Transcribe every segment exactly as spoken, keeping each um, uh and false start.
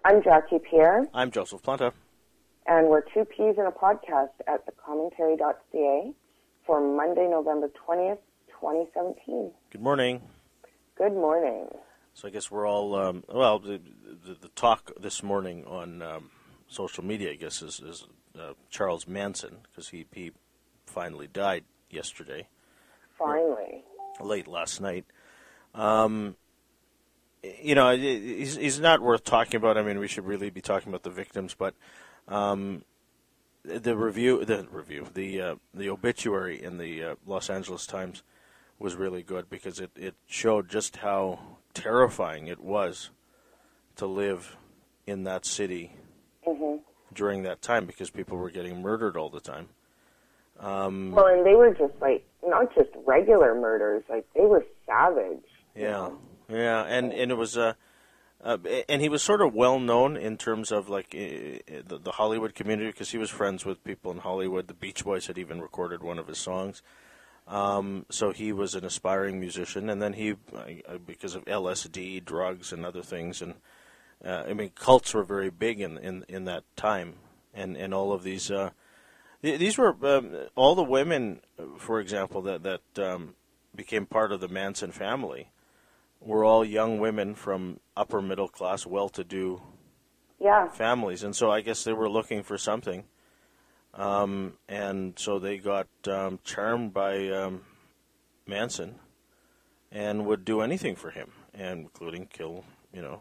I'm Jackie Pierre. I'm Joseph Planta. And we're two peas in a podcast at the commentary dot c a for Monday, November twentieth, twenty seventeen. Good morning. Good morning. So I guess we're all, um, well, the, the, the talk this morning on um, social media, I guess, is, is uh, Charles Manson, because he, he finally died yesterday. Finally. Late last night. Um, you know, he's, he's not worth talking about. I mean, we should really be talking about the victims, but um, the review, the review, the uh, the obituary in the uh, Los Angeles Times was really good because it, it showed just how terrifying it was to live in that city mm-hmm. during that time because people were getting murdered all the time. Um, well, and they were just like, not just regular murders, like they were savage. Yeah, you know? yeah, and, and it was, uh, uh, and he was sort of well known in terms of like uh, the, the Hollywood community because he was friends with people in Hollywood. The Beach Boys had even recorded one of his songs. Um, so he was an aspiring musician, and then he, uh, because of L S D, drugs, and other things, and uh, I mean, cults were very big in in, in that time, and, and all of these, uh, th- these were um, all the women, for example, that that um, became part of the Manson family, were all young women from upper middle class, well-to-do yeah. families, and so I guess they were looking for something. Um, and so they got um, charmed by um, Manson and would do anything for him, and including kill, you know,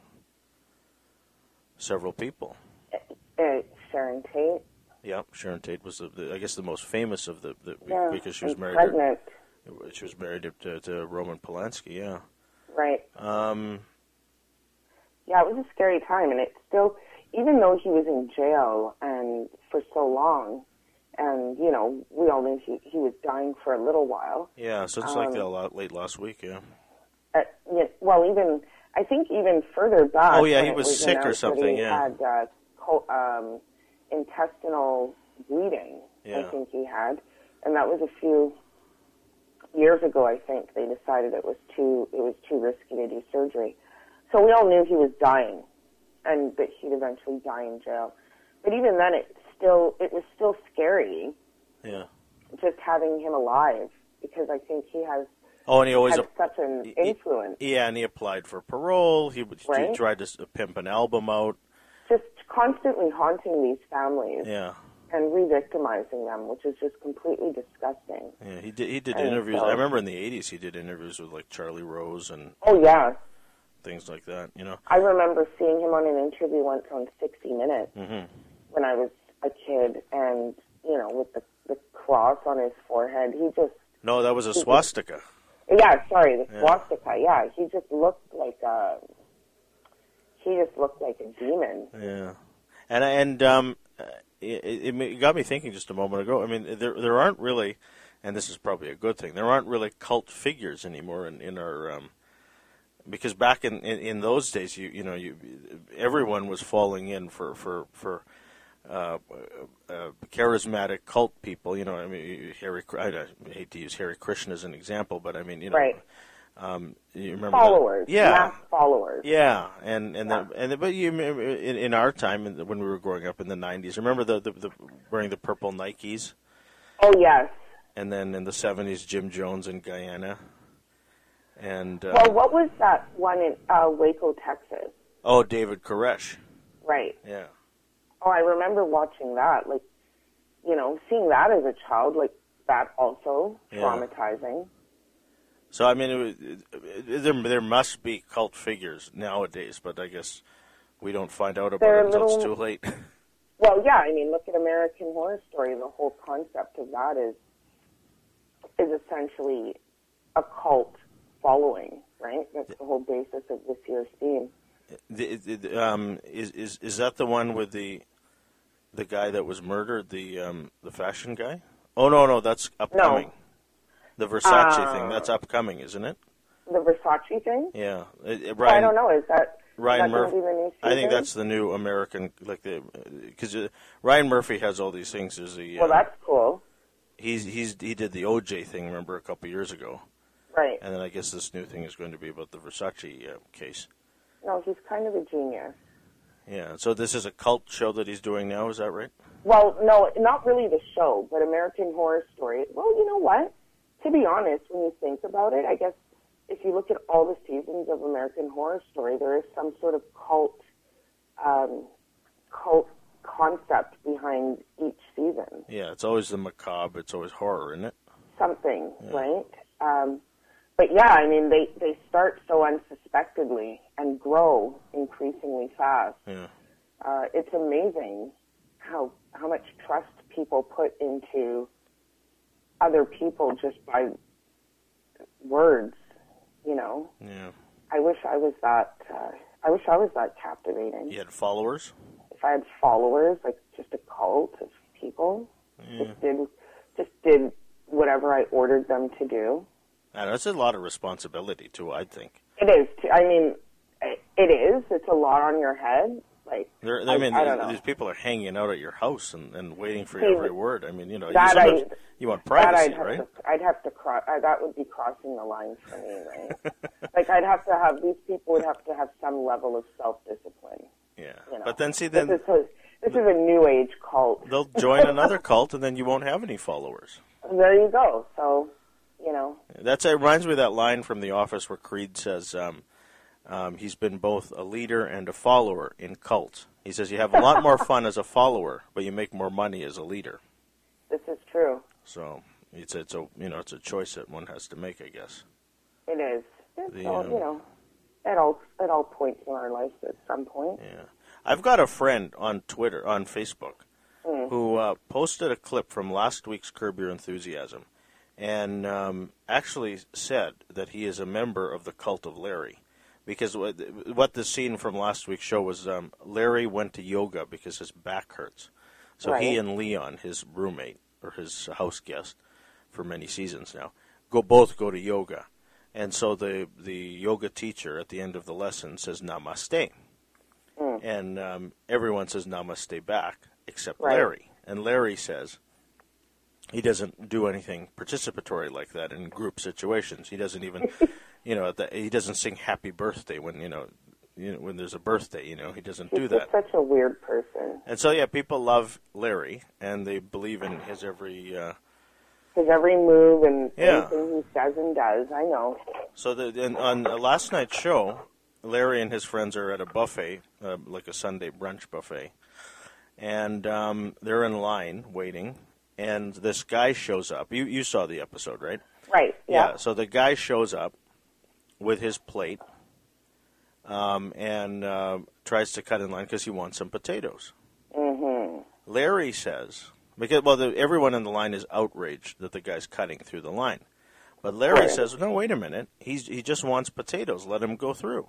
several people. Uh, Sharon Tate. Yeah, Sharon Tate was, the, the, I guess, the most famous of the, the yeah, because she was married. Pregnant. To, she was married to, to Roman Polanski. Yeah. Right. Um. Yeah, it was a scary time, and it still. Even though he was in jail and for so long, and, you know, we all knew he, he was dying for a little while. Yeah, so it's um, like that late last week, yeah. Uh, yeah. Well, even, I think even further back. Oh, yeah, he was, was sick or something, he yeah. He had uh, co- um, intestinal bleeding, yeah. I think he had. And that was a few years ago, I think. They decided it was too, it was too risky to do surgery. So we all knew he was dying, and that he'd eventually die in jail. But even then, it still it was still scary. Yeah. Just having him alive, because I think he has. Oh, and he always had such an he, influence. Yeah, and he applied for parole. He, right? he tried to pimp an album out. Just constantly haunting these families. Yeah. And re-victimizing them, which is just completely disgusting. Yeah, he did. He did and interviews. So, I remember in the eighties, he did interviews with like Charlie Rose and. Oh yeah. Things like that, you know. I remember seeing him on an interview once on sixty minutes mm-hmm. when I was a kid, and you know, with the, the cross on his forehead, he just. No, that was a swastika. Just, yeah, sorry, the yeah. swastika. Yeah, he just looked like a. He just looked like a demon. Yeah, and and um, it, it got me thinking just a moment ago. I mean, there there aren't really, and this is probably a good thing. There aren't really cult figures anymore in in our. Um, Because back in, in, in those days, you you know, you everyone was falling in for for for uh, uh, charismatic cult people. You know, I mean, Harry. I, I hate to use Hare Krishna as an example, but I mean, you know, right. um, you remember followers, that? Yeah, mass followers. Yeah, and and yeah. The, and the, but you remember in, in our time when we were growing up in the nineties, remember the, the the wearing the purple Nikes? Oh yes. And then in the seventies, Jim Jones in Guyana. And, uh, well, what was that one in uh, Waco, Texas? Oh, David Koresh. Right. Yeah. Oh, I remember watching that. Like, you know, seeing that as a child, like that also yeah. traumatizing. So I mean, it, it, there there must be cult figures nowadays, but I guess we don't find out about They're it until little, it's too late. Well, yeah. I mean, look at American Horror Story. The whole concept of that is is essentially a cult following, right? That's the whole basis of this year's theme. The, the, um, is is is that the one with the the guy that was murdered, the um, the fashion guy? Oh no, no, that's upcoming. No. The Versace uh, thing, that's upcoming, isn't it? The Versace thing? Yeah, it, it, Ryan, well, I don't know. Is that Ryan is that Murphy? Be the new I think that's the new American, like the because uh, Ryan Murphy has all these things. There's the well, uh, that's cool. He's he's he did the O J thing, remember, a couple years ago. Right. And then I guess this new thing is going to be about the Versace uh, case. No, he's kind of a genius. Yeah. So this is a cult show that he's doing now. Is that right? Well, no, not really the show, but American Horror Story. Well, you know what? To be honest, when you think about it, I guess if you look at all the seasons of American Horror Story, there is some sort of cult, um, cult concept behind each season. Yeah, it's always the macabre. It's always horror, isn't it? Something, Yeah. right? Um, but yeah, I mean, they, they start so unsuspectedly and grow increasingly fast. Yeah. Uh, it's amazing how how much trust people put into other people just by words, you know. Yeah. I wish I was that. Uh, I wish I was that captivating. You had followers? If I had followers, like just a cult of people, Yeah. just did just did whatever I ordered them to do. And that's a lot of responsibility too, I think. It is. Too, I mean, it is. It's a lot on your head. Like, There, I, I mean, I don't know. these people are hanging out at your house and, and waiting for See, every word. I mean, you know, you, that sometimes I- you want That privacy, I'd have right? to, I'd have to cross. Uh, that would be crossing the line for me, right? Like I'd have to have these people would have to have some level of self-discipline. Yeah. You know? But then, see, then this is a, this is a new age cult. they'll join another cult, and then you won't have any followers. There you go. So, you know, That's it reminds me of that line from The Office where Creed says um, um, he's been both a leader and a follower in cults. He says you have a lot more fun as a follower, but you make more money as a leader. this is true. So it's it's a you know it's a choice that one has to make, I guess. It is. It's The, all, um, you know, at all at all points in our lives at some point. Yeah, I've got a friend on Twitter, on Facebook, Mm. who uh, posted a clip from last week's Curb Your Enthusiasm, and um, actually said that he is a member of the cult of Larry. Because what what the scene from last week's show was, um, Larry went to yoga because his back hurts. So Right. he and Leon, his roommate or his house guest for many seasons now, go both go to yoga. And so the the yoga teacher at the end of the lesson says namaste. Mm. And um, everyone says namaste back except Right. Larry. And Larry says he doesn't do anything participatory like that in group situations. He doesn't even, you know, the, he doesn't sing happy birthday when, you know, you know, when there's a birthday, you know, he doesn't do He's that. just such a weird person. And so, yeah, people love Larry, and they believe in his every... Uh, His every move and Yeah. everything he says and does, I know. so the, and on uh, last night's show, Larry and his friends are at a buffet, uh, like a Sunday brunch buffet, and um, they're in line waiting, and this guy shows up. You you saw the episode, right? Right, yeah. So the guy shows up with his plate um, and uh, tries to cut in line because he wants some potatoes. Mm-hmm. Larry says, because well, the, everyone in the line is outraged that the guy's cutting through the line, but Larry Right. says, "No, wait a minute. He's he just wants potatoes. Let him go through."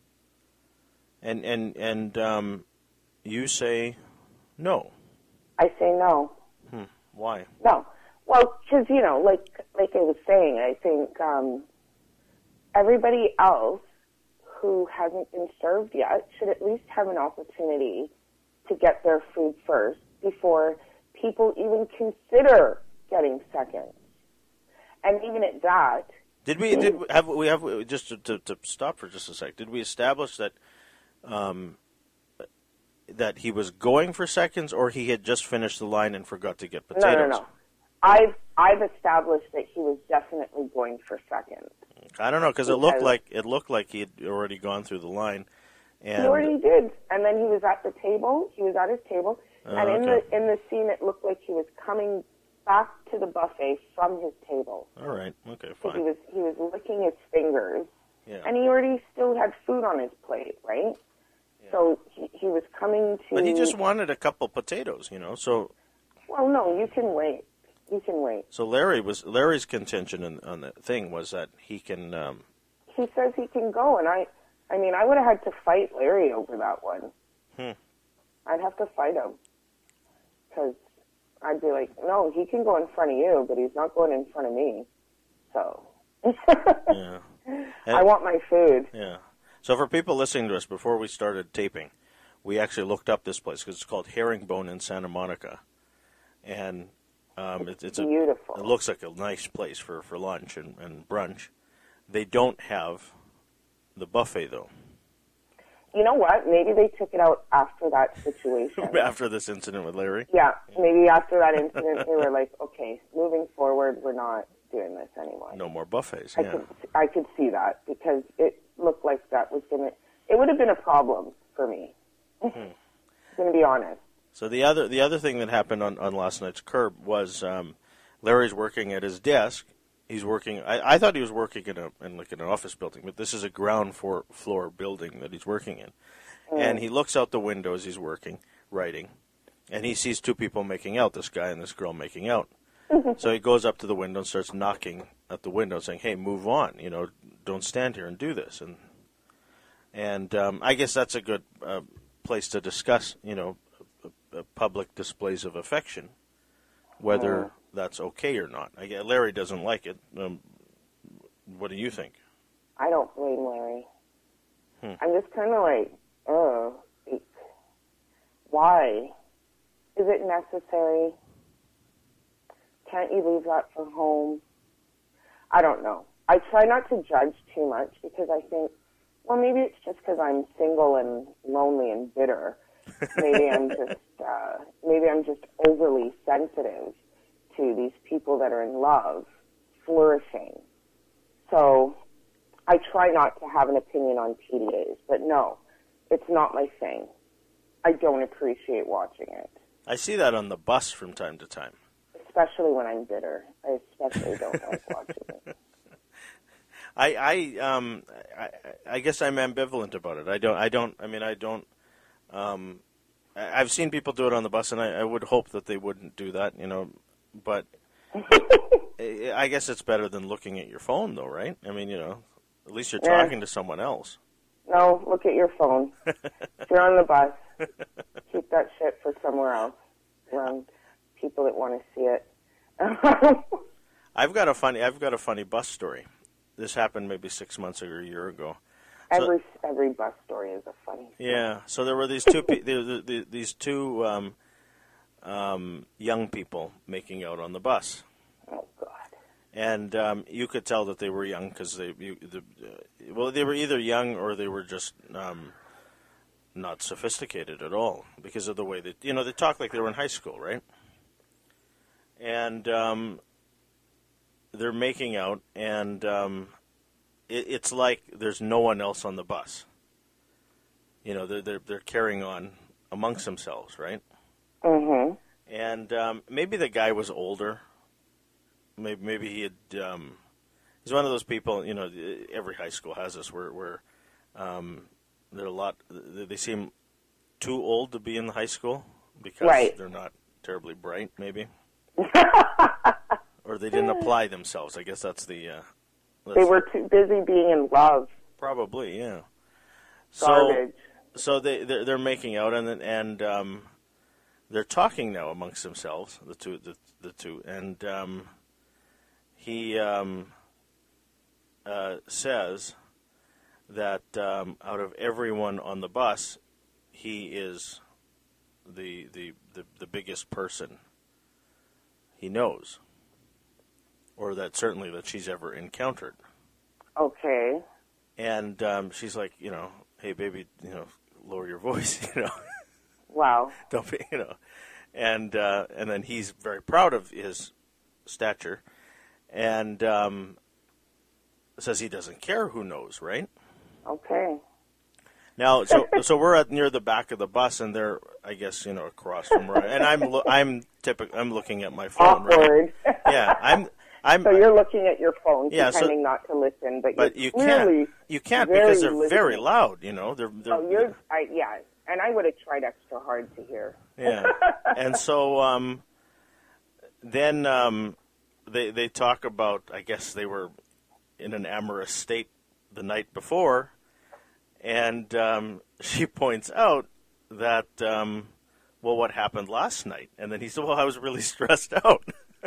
And and and um, you say, "No." I say no. Hmm. Why? No. Well, because, you know, like like I was saying, I think um, everybody else who hasn't been served yet should at least have an opportunity to get their food first before people even consider getting seconds. And even at that, Did we did we have we have just to, to, to stop for just a sec? Did we establish that um, that he was going for seconds, or he had just finished the line and forgot to get potatoes? no, no, no. I've I've established that he was definitely going for seconds. I don't know because it looked Because- like it looked like he had already gone through the line, and He already did, and then he was at the table. He was at his table, Oh, and in okay. the in the scene, it looked like he was coming back to the buffet from his table. all right, okay, So he fine, was he was licking his fingers, yeah. and he already still had food on his plate, right? So he, he was coming to. But he just wanted a couple potatoes, you know. So Well, no, you can wait. You can wait. so Larry was Larry's contention in, on the thing was that he can. Um, He says he can go, and I, I mean, I would have had to fight Larry over that one. Hmm. I'd have to fight him because I'd be like, no, he can go in front of you, but he's not going in front of me. So yeah. I want my food. Yeah. So for people listening to us, before we started taping, we actually looked up this place because it's called Herringbone in Santa Monica, and um, it, it's a, Beautiful. it looks like a nice place for, for lunch and, and brunch. They don't have the buffet though. you know what? Maybe they took it out after that situation. After this incident with Larry? Yeah, maybe after that incident, they were like, okay, moving forward, we're not doing this anymore. No more buffets, I yeah. could, I could see that because it looked like that was going to, it would have been a problem for me. Hmm. I'm going to be honest. So the other the other thing that happened on, on last night's Curb was um, Larry's working at his desk. He's working. I, I thought he was working in a in like in an office building, but this is a ground floor floor building that he's working in. Mm. And he looks out the window as he's working, writing, and he sees two people making out. This guy and this girl making out. So he goes up to the window and starts knocking at the window, saying, "Hey, move on! You know, don't stand here and do this." And and um, I guess that's a good uh, place to discuss, you know, uh, public displays of affection, whether mm. that's okay or not. I guess Larry doesn't like it. Um, what do you think? I don't blame Larry. Hmm. I'm just kind of like, oh, why? Is it necessary? Can't you leave that for home? I don't know. I try not to judge too much because I think, well, maybe it's just because I'm single and lonely and bitter. Maybe I'm just, uh, maybe I'm just overly sensitive to these people that are in love, flourishing. So I try not to have an opinion on P D As, but no, it's not my thing. I don't appreciate watching it. I see that on the bus from time to time. Especially when I'm bitter. I especially don't like watching it. I I um I, I guess I'm ambivalent about it. I don't I don't I mean I don't um I, I've seen people do it on the bus, and I, I would hope that they wouldn't do that, you know. But I guess it's better than looking at your phone, though, right? I mean, you know, at least you're yeah. talking to someone else. No, look at your phone. If you're on the bus, keep that shit for somewhere else, around people that want to see it. I've got a funny. I've got a funny bus story. This happened maybe six months or a year ago. Every so, every bus story is a funny story. Yeah. So there were these two pe- there, there, there, these two um, um, young people making out on the bus. Oh God. And um, you could tell that they were young because they, you, the, uh, well, they were either young or they were just um, not sophisticated at all because of the way that, you know, they talk like they were in high school, right? And um, they're making out, and um, it, it's like there's no one else on the bus. You know, they're they're, they're carrying on amongst themselves, right? Mm-hmm. And um, maybe the guy was older. Maybe maybe he had. Um, he's one of those people. You know, every high school has this where where um, they're a lot. They seem too old to be in the high school because right. they're not terribly bright. Maybe. Or they didn't apply themselves. I guess that's the. Uh, that's they were too busy being in love. Probably, yeah. Garbage. So, so they they're, they're making out, and and um, they're talking now amongst themselves, the two the the two, and um, he um, uh, says that um, out of everyone on the bus, he is the the the, the biggest person he knows, or that certainly that she's ever encountered. Okay. And um, she's like, you know, hey, baby, you know, lower your voice, you know. Wow. Don't be, you know. And uh, and then he's very proud of his stature, and um, says he doesn't care who knows, right? Okay. Now, so so we're at near the back of the bus, and they're, I guess, you know, across from where, and I'm lo- I'm typical. I'm looking at my phone, Awkward. right? Yeah, I'm. I'm. So you're looking at your phone, yeah, pretending so, not to listen, but, but you're you clearly can't. You can't very because they're listening. very loud. You know, they're. they're oh, you're. I, yeah, and I would have tried extra hard to hear. Yeah, and so um, then um, they they talk about. I guess they were in an amorous state the night before. And um, she points out that, um, well, what happened last night? And then he said, well, I was really stressed out.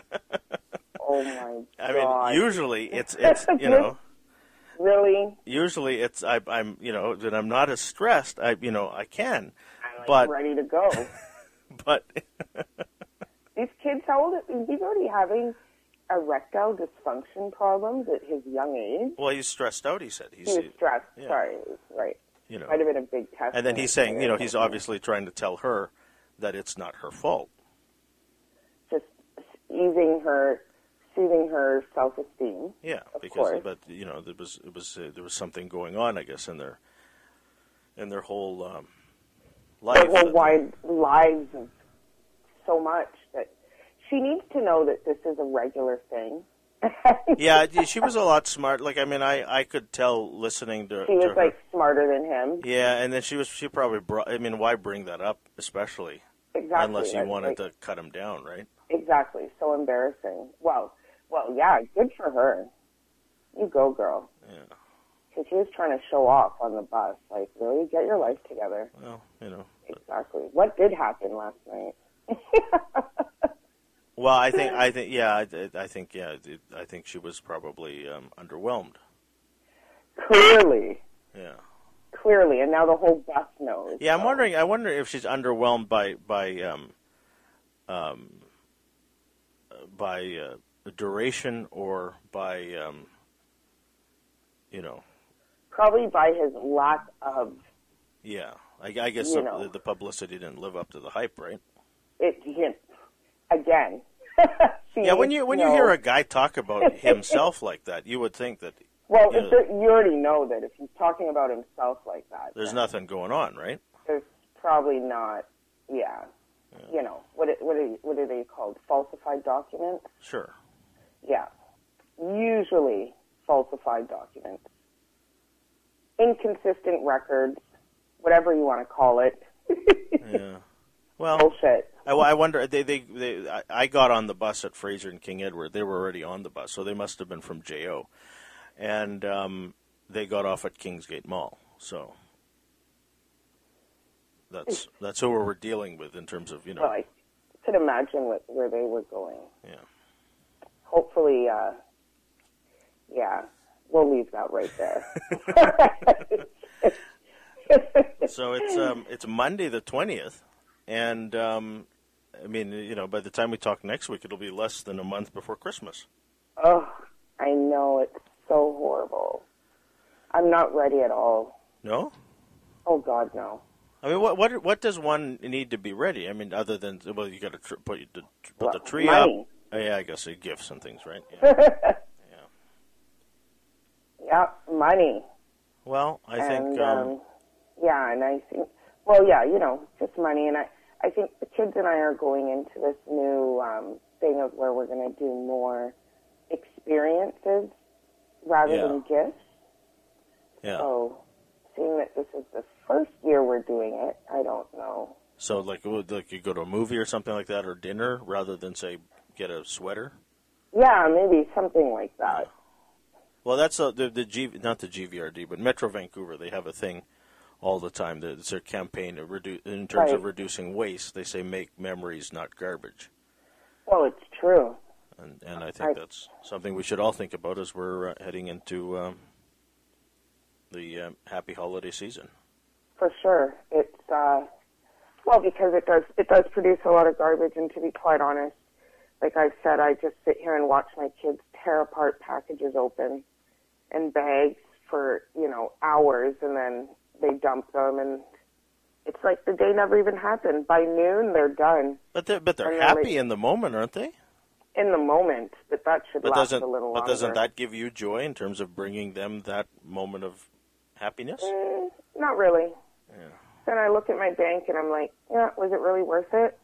Oh, my God. I mean, usually it's, it's you know. Really? Usually it's, I, I'm, you know, that I'm not as stressed. I, you know, I can. I'm like but, ready to go. But. These kids, how old is he? He's already having erectile dysfunction problems at his young age. Well, he's stressed out, he said. He's, he was stressed. Yeah. Sorry, right. You know, might have been a big test. and then he's saying, you know, he's obviously trying to tell her that it's not her fault. Just easing her, soothing her self-esteem. Yeah, of because course. but you know there was it was uh, there was something going on, I guess, in their in their whole um, life. Their whole that- wide lives of so much that she needs to know that this is a regular thing. Yeah, she was a lot smart. Like, I mean, I, I could tell listening to, She to was her. like smarter than him. Yeah, and then she was she probably brought. I mean, why bring that up, especially Exactly. unless you That's wanted like- to cut him down, right? Exactly. So embarrassing. Well, well, yeah, good for her. You go, girl. Yeah. Because she was trying to show off on the bus. Like, really? Get your life together. Well, you know. but- Exactly. What did happen last night? Well, I think I think yeah, I, I think yeah, it, I think she was probably um, underwhelmed. Clearly. Yeah. Clearly. And now the whole bus knows. Yeah, I'm so. wondering. I wonder if she's underwhelmed by by um, um, uh, by uh, the duration or by um, you know. Probably by his lack of Yeah, I, I guess You the, know. the publicity didn't live up to the hype, right? it. Him. Again. She Yeah, when needs you to when you know- hear a guy talk about himself like that, you would think that Well, you if know, there, you already know that if he's talking about himself like that, there's then nothing going on, right? there's probably not, yeah. You know, what it, what are, what are they called? Falsified documents? Sure. Yeah. Usually falsified documents. Inconsistent records, whatever you want to call it. Yeah. Well, Bullshit. I, I wonder. They, they, they, I- I got on the bus at Fraser and King Edward. They were already on the bus, so they must have been from J O. And um, they got off at Kingsgate Mall. So that's that's who we're dealing with in terms of you know. Well, I could imagine what, where they were going. Yeah. Hopefully, uh, yeah, we'll leave that right there. So it's um, it's Monday the twentieth, and um, I mean, you know, by the time we talk next week, it'll be less than a month before Christmas. Oh, I know, it's so horrible. I'm not ready at all. No, Oh, God, no. I mean, what what what does one need to be ready? I mean, other than well, you got to tr- put the, put Well, the tree money. up. Oh, yeah, I guess uh, gifts and things, right? Yeah. Yeah, money. Well, I and, think um, um, yeah, and I think, well, yeah, you know, just money. And I, I think the kids and I are going into this new um, thing of where we're going to do more experiences rather Yeah. than gifts. yeah. So, seeing that this is the first year we're doing it, I don't know. So like, would- like you go to a movie or something like that, or dinner, rather than say get a sweater. Yeah, maybe something like that. Well, that's a, the the G, not the G V R D, but Metro Vancouver. They have a thing all the time. that It's their campaign to reduce in terms of Right. reducing waste. They say make memories, not garbage, Well, it's true. and and I think I- that's something we should all think about as we're uh, heading into um, the um, happy holiday season. For sure. It's, uh, well, because it does, it does produce a lot of garbage, and to be quite honest, like I've said, I just sit here and watch my kids tear apart packages open and bags for, you know, hours, and then they dump them, and it's like the day never even happened. By noon, they're done But they're but they're And then happy they- in the moment, aren't they? in the moment, but that should But last doesn't a little but longer. doesn't that give you joy in terms of bringing them that moment of happiness? Mm, not really. Yeah. Then I look at my bank and I'm like, yeah, was it really worth it?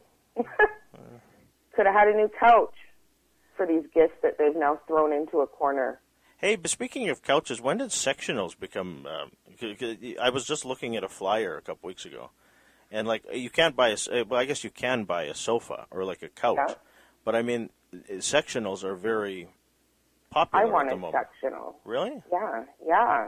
Could have had a new couch for these gifts that they've now thrown into a corner. Hey, but speaking of couches, when did sectionals become? Um, c- c- I was just looking at a flyer a couple weeks ago, and like you can't buy a. s- uh, Well, I guess you can buy a sofa or like a couch, Yeah. but I mean, uh, sectionals are very I popular want at a the moment. sectional. Really? Yeah, yeah.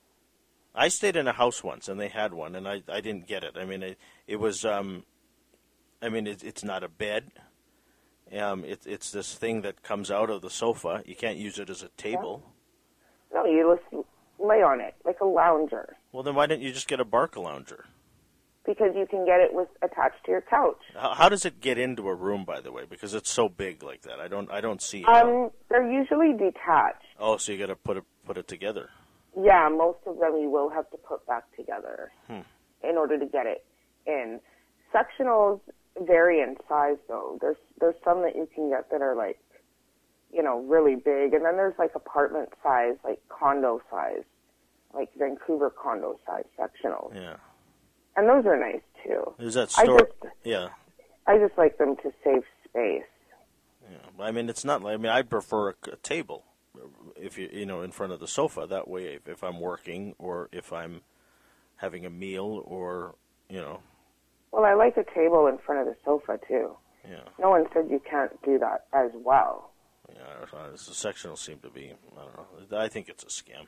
I stayed in a house once, and they had one, and I, I didn't get it. I mean, it, it was. Um, I mean, it, it's not a bed. Um, it, it's this thing that comes out of the sofa. You can't use it as a table. No, you just lay on it like a lounger Well, then why didn't you just get a Barca lounger? because you can get it with attached to your couch. How, how does it get into a room, by the way? Because it's so big like that. I don't. I don't see. How. Um, they're usually detached. Oh, so you got to put it put it together. Yeah, most of them you will have to put back together Hmm. in order to get it in. Sectionals vary in size, though. There's there's some that you can get that are like, you know, really big, and then there's like apartment size, like condo size, like Vancouver condo size sectionals. Yeah. And those are nice too. Is that I store? just, Yeah. I just like them to save space. Yeah. I mean, it's not. I mean, I'd prefer a, a table, if you you know, in front of the sofa. That way, if, if I'm working or if I'm having a meal or you know. Well, I like a table in front of the sofa too. Yeah. No one said you can't do that as well. Yeah. The sectionals seem to be. I don't know. I think it's a scam.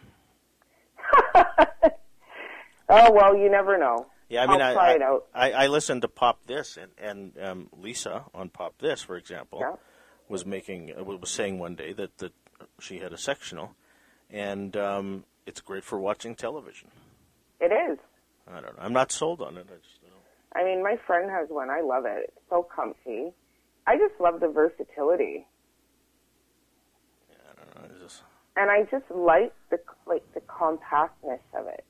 Oh well, you never know. Yeah, I mean, I'll I, try I, it out. I, I listened to Pop This, and, and um, Lisa on Pop This, for example, Yeah. was making uh, was saying one day that, that she had a sectional, and um, it's great for watching television. It is. I don't know. I'm not sold on it. I just don't know. I mean, my friend has one. I love it. It's so comfy. I just love the versatility, Yeah, I don't know. It's just, and I just like the like the compactness of it.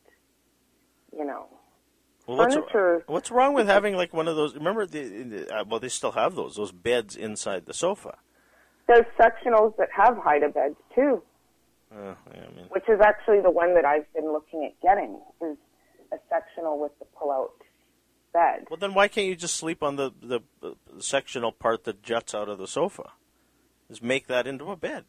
You know. well, what's, Furniture. what's wrong with having like one of those? Remember, the, uh, well, they still have those those beds inside the sofa. There's sectionals that have hide-a-beds too, Uh, yeah, I mean, which is actually the one that I've been looking at getting, is a sectional with the pull-out bed. well, then why can't you just sleep on the, the, the sectional part that juts out of the sofa? Just make that into a bed.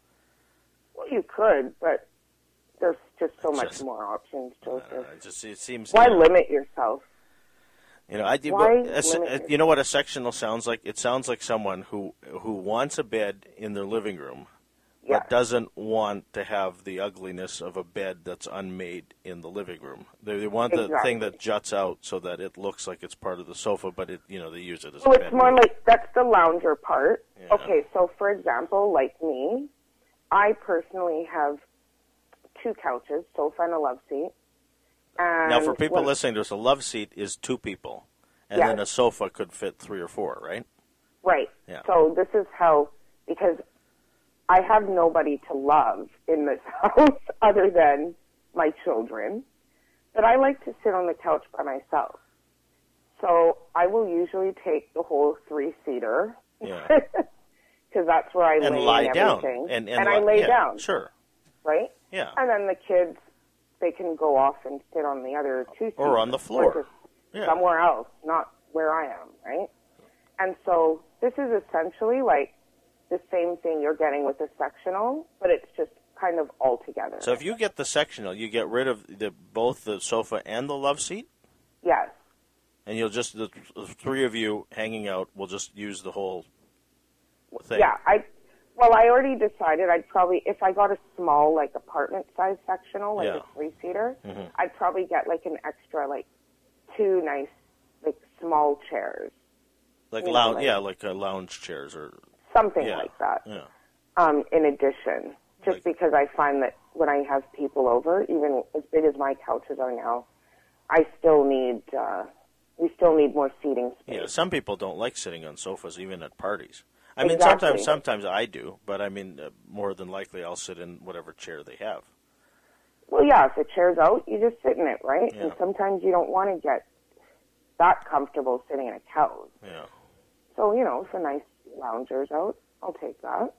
Well, you could, but there's just so It's much just- more options, I don't Joseph. know, it just it seems. Why you know, limit yourself? You know, I do. Why but a se- limit uh, you know what a sectional sounds like? It sounds like someone who who wants a bed in their living room, Yeah. but doesn't want to have the ugliness of a bed that's unmade in the living room. They, they want the Exactly. thing that juts out so that it looks like it's part of the sofa, but it you know they use it as So a it's bed. more like, that's the lounger part. Yeah. Okay, so for example, like me, I personally have two couches, sofa and a love seat. And Now, for people when- listening to us, a love seat is two people, and Yes. then a sofa could fit three or four, right? Right. Yeah. So this is how, because I have nobody to love in this house other than my children, but I like to sit on the couch by myself. So I will usually take the whole three-seater, Yeah. because that's where I And lay lie and down. everything. And, and, I li- lay yeah, down, Sure. right? Yeah. And then the kids, they can go off and sit on the other two seats. Or on the floor. Yeah. Somewhere else, not where I am, right? And so this is essentially like the same thing you're getting with the sectional, but it's just kind of all together. So if you get the sectional, you get rid of the both the sofa and the love seat, Yes. and you'll just the, the three of you hanging out will just use the whole thing. Yeah, I well, I already decided I'd probably, if I got a small, like, apartment-size sectional, like Yeah. a three-seater, Mhm. I'd probably get, like, an extra, like, two nice, like, small chairs. Like you know, lounge, like- yeah, like uh, lounge chairs or Something yeah, like that. Yeah. Um, in addition, just Like- because I find that when I have people over, even as big as my couches are now, I still need, uh, we still need more seating space. Yeah, some people don't like sitting on sofas even at parties. I mean, Exactly. sometimes sometimes I do, but I mean, uh, more than likely I'll sit in whatever chair they have. Well, yeah, if the chair's out, you just sit in it, right? Yeah. And sometimes you don't want to get that comfortable sitting in a couch. Yeah. So, you know, if a nice lounger's out, I'll take that.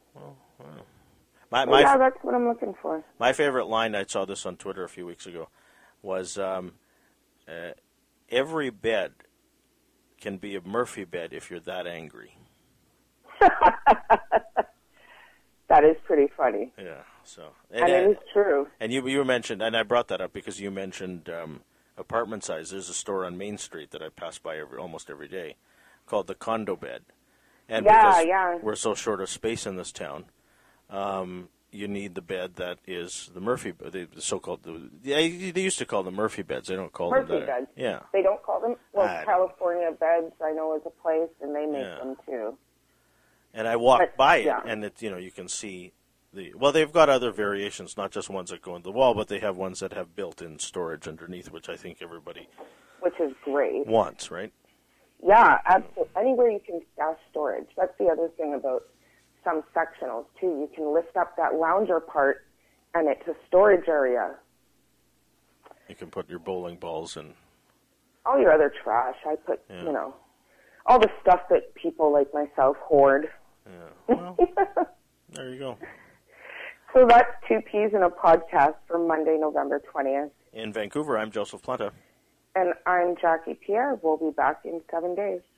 My So, my yeah, that's what I'm looking for. my favorite line, I saw this on Twitter a few weeks ago, was um, uh, every bed can be a Murphy bed if you're that angry. That is pretty funny. Yeah. So And it is true. And you you mentioned, and I brought that up because you mentioned um, apartment size. There's a store on Main Street that I pass by every, almost every day called the Condo Bed. And Yeah, because yeah. we're so short of space in this town, um, you need the bed that is the Murphy, the so-called, the, yeah, they used to call them Murphy beds. They don't call them Murphy that. beds. Yeah. They don't call them, well, I don't- California Beds, I know, is a place, and they make Yeah. them too. And I walk But, by it, yeah. and it, you know, you can see the. Well, they've got other variations, not just ones that go into the wall, but they have ones that have built-in storage underneath, which I think everybody Which is great. wants, right? Yeah, absolutely. Anywhere you can stash storage. That's the other thing about some sectionals, too. You can lift up that lounger part, and it's a storage area You can put your bowling balls in. All your other trash. I put, Yeah. you know, all the stuff that people like myself hoard. Yeah. Well, there you go. So that's Two Peas in a Podcast for Monday, November twentieth. In Vancouver, I'm Joseph Planta. And I'm Jackie Pierre. We'll be back in seven days.